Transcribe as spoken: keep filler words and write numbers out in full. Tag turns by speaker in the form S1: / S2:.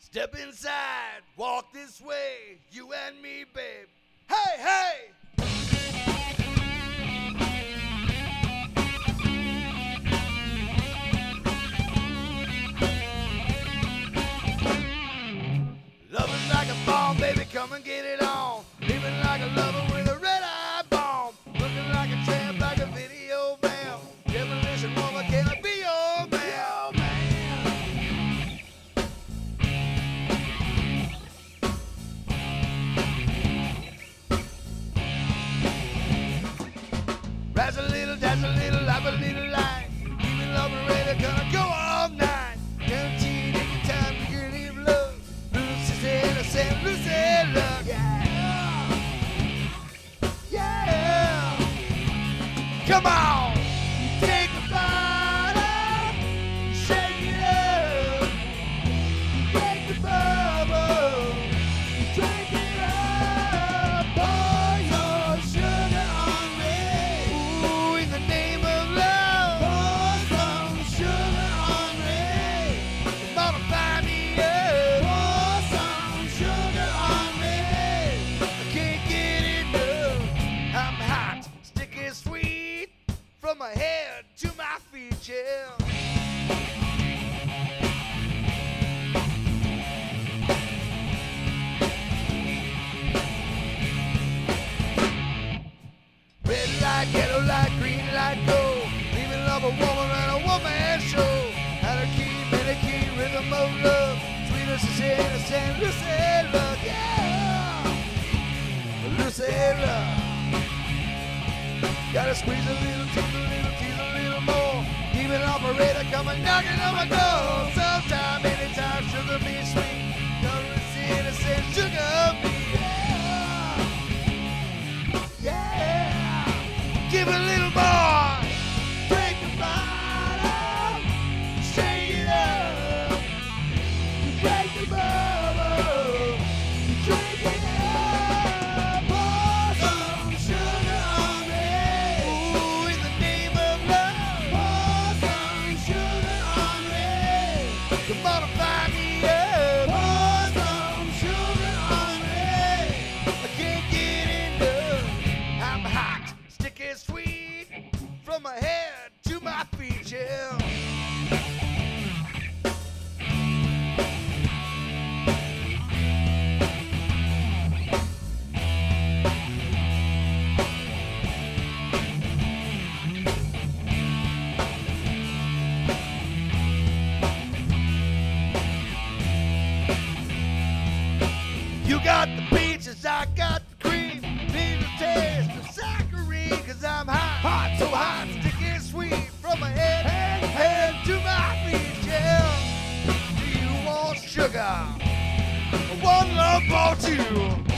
S1: Step inside, walk this way, you and me, babe. Hey, hey! Loving like a bomb, baby, come and get it on. Living like a lover with a red-eye bomb. Looking like a tramp, like a video man. Demolition woman, can I be your man? Rise a little, dance a little, live a little light. Even love and ready, gonna go all night. Guaranteed anytime you can leave love. Lucy's innocent, Lucy love. Yeah, yeah. Come on, take the bottle, shake it up, break the bubble, drink it up, pour your sugar on me. Ooh, in the name of love, pour some sugar on me. Modify me up, pour some sugar on me. I can't get enough. I'm hot, sticky, sweet, from my head to my feet, yeah. Red light, yellow light, green light, go. Leaving love a woman and a woman show. Had her key, many key, rhythm of love. Sweetness is innocent, Lucy love, yeah. Lucy love. Gotta squeeze a little, tease a little, tease a little more. Even operator coming knocking on my door. Sometime, anytime, sugar me sweet. Lucy innocent, sugar me, yeah. Yeah. Give it a little more. Break the bottle, shake it up, break the bubble, drink it up, pour some sugar on me. Ooh, in the name of love, pour some sugar on me. To modify me up, pour some sugar on me. I can't get enough. I'm hot, sticky, sweet, from my head to my feet, yeah. You got the peaches, I got the cream. Need to taste the saccharine, cause I'm hot, hot, so hot, sticky, sweet, from my head, head, head to my feet, yeah. Do you want sugar? One love bought you.